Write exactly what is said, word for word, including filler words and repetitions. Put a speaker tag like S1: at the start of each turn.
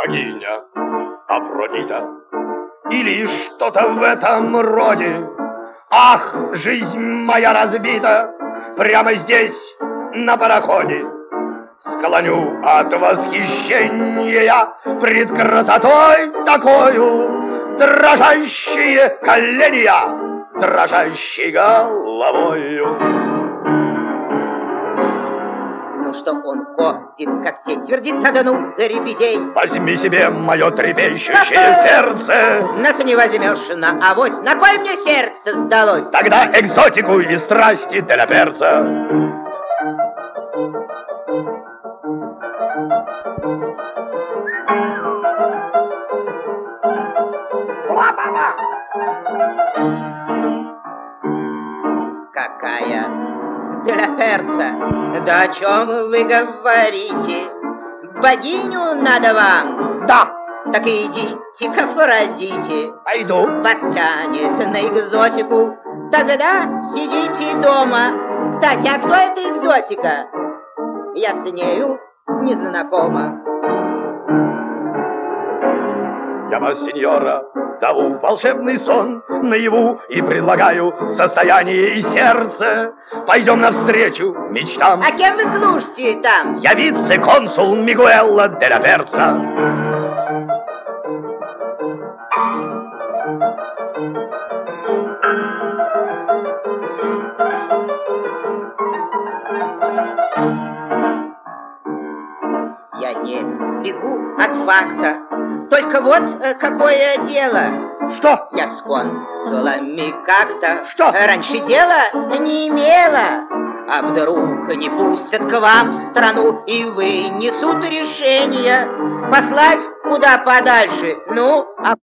S1: богиня Афродита или что-то в этом роде. Ах, жизнь моя разбита прямо здесь, на пароходе. Склоню от восхищения пред красотой такою дрожащие колени я, дрожащей головою.
S2: Ну что он ходит, как тень, твердит, да ну, ребедей.
S1: Возьми себе мое трепещущее сердце.
S2: Нас не возьмешь на авось, на кой мне сердце сдалось?
S1: Тогда экзотику и страсти для перца.
S2: Какая для перца? Да о чем вы говорите? Богиню надо вам?
S1: Да.
S2: Так идите к Афродите.
S1: Пойду.
S2: Вас тянет на экзотику. Тогда сидите дома. Кстати, а кто эта экзотика? Я с нею не знакома.
S1: Я вас, сеньора, зову в волшебный сон наяву и предлагаю состояние и сердце. Пойдем навстречу мечтам.
S2: А кем вы служите там?
S1: Я вице-консул Мигуэлла де ла Перца.
S2: Я не бегу от факта. Только вот э, какое дело.
S1: Что?
S2: Я с консулами как-то
S1: Что?
S2: раньше дела не имела. А вдруг не пустят к вам в страну и вынесут решение послать куда подальше. Ну, а